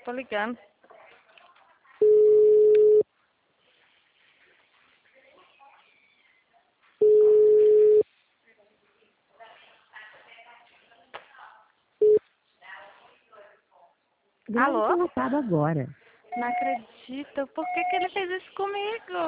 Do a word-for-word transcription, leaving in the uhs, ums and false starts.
tô ligando. Grave Alô? conectado agora. Não acredito. Por que que ele fez isso comigo?